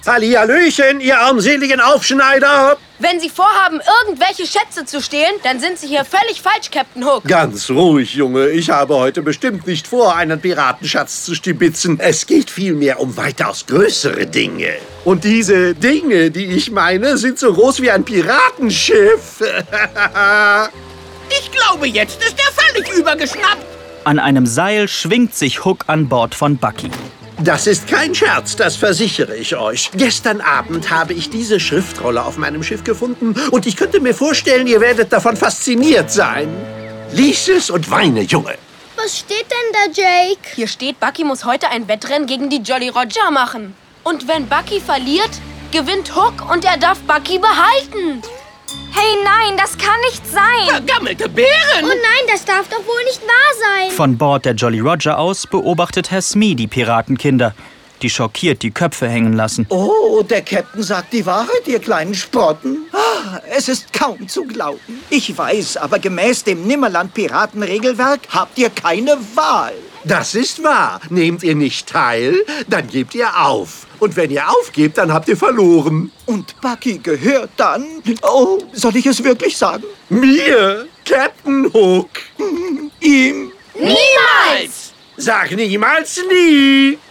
Hallihallöchen, ihr armseligen Aufschneider! Wenn Sie vorhaben, irgendwelche Schätze zu stehlen, dann sind Sie hier völlig falsch, Captain Hook. Ganz ruhig, Junge. Ich habe heute bestimmt nicht vor, einen Piratenschatz zu stibitzen. Es geht vielmehr um weitaus größere Dinge. Und diese Dinge, die ich meine, sind so groß wie ein Piratenschiff. Ich glaube, jetzt ist er völlig übergeschnappt. An einem Seil schwingt sich Hook an Bord von Bucky. Das ist kein Scherz, das versichere ich euch. Gestern Abend habe ich diese Schriftrolle auf meinem Schiff gefunden und ich könnte mir vorstellen, ihr werdet davon fasziniert sein. Lies es und weine, Junge. Was steht denn da, Jake? Hier steht, Bucky muss heute ein Wettrennen gegen die Jolly Roger machen. Und wenn Bucky verliert, gewinnt Hook und er darf Bucky behalten. Hey, nein, das kann nicht sein. Vergammelte Bären! Oh nein, das darf doch wohl nicht wahr sein. Von Bord der Jolly Roger aus beobachtet Herr Smee die Piratenkinder, die schockiert die Köpfe hängen lassen. Oh, der Captain sagt die Wahrheit, ihr kleinen Sprotten. Es ist kaum zu glauben. Ich weiß, aber gemäß dem Nimmerland-Piratenregelwerk habt ihr keine Wahl. Das ist wahr. Nehmt ihr nicht teil, dann gebt ihr auf. Und wenn ihr aufgebt, dann habt ihr verloren. Und Bucky gehört dann... Oh, soll ich es wirklich sagen? Mir, Captain Hook. Ihm. Niemals! Sag niemals nie.